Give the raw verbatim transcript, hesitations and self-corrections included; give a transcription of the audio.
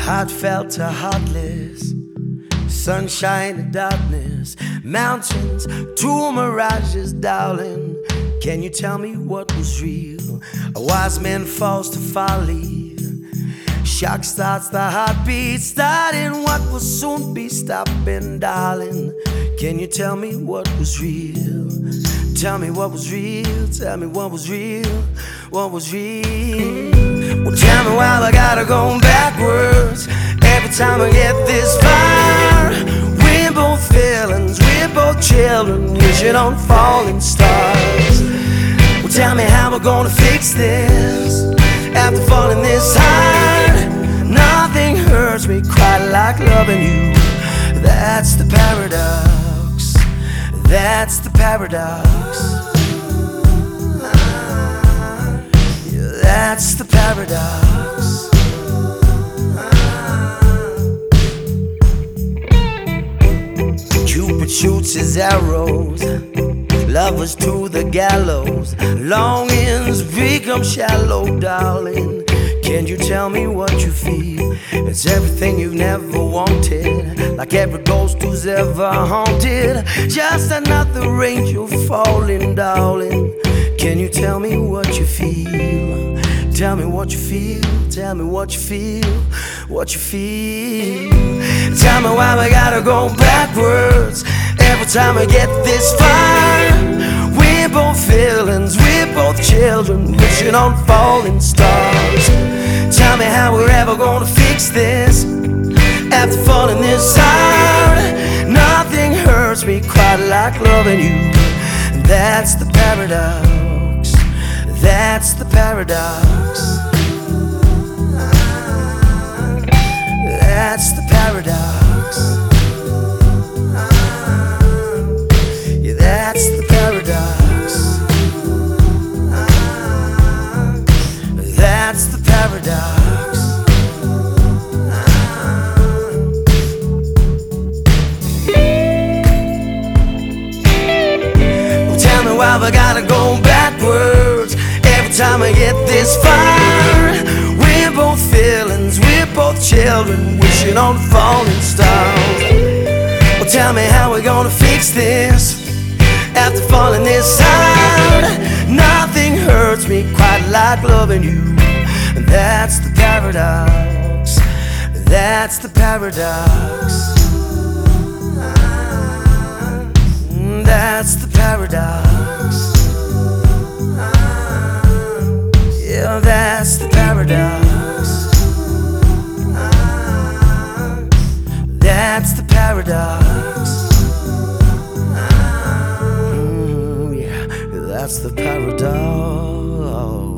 Heartfelt to heartless, sunshine to darkness, mountains to mirages, darling. Can you tell me what was real? A wise man falls to folly. Shock starts the heartbeat, starting what will soon be stopping, darling. Can you tell me what was real? Tell me what was real, tell me what was real, what was real. Well, tell me why I gotta go backwards every time I get this far. We're both feelings, we're both children, wishing on falling stars. Well, tell me how we're gonna fix this after falling this hard. Nothing hurts me quite like loving you. That's the paradox. That's the paradox. Yeah, that's the paradox. Cupid shoots his arrows, lovers to the gallows. Longings become shallow, darling. Can you tell me what you feel? It's everything you've never wanted, like every ghost who's ever haunted. Just another angel falling, darling. Can you tell me what you feel? Tell me what you feel, tell me what you feel, what you feel. Tell me why we gotta go backwards every time I get this far. We're both feelings, we're both children, wishing on falling stars. Tell me how we're ever gonna fix this after falling this hard. Nothing hurts me quite like loving you. That's the paradox. That's the paradox. That's the paradox. Yeah, that's the paradox. That's the paradox. Well, tell me why we gotta go backwards every time I get this far. We're both feelings, we're both children, wishing on falling stars. Well, tell me how we're gonna fix this after falling this hard. Nothing hurts me quite like loving you. That's the paradox. That's the paradox. That's the paradox. Yeah, that's the paradox. That's the paradox. Mm, yeah, that's the paradox.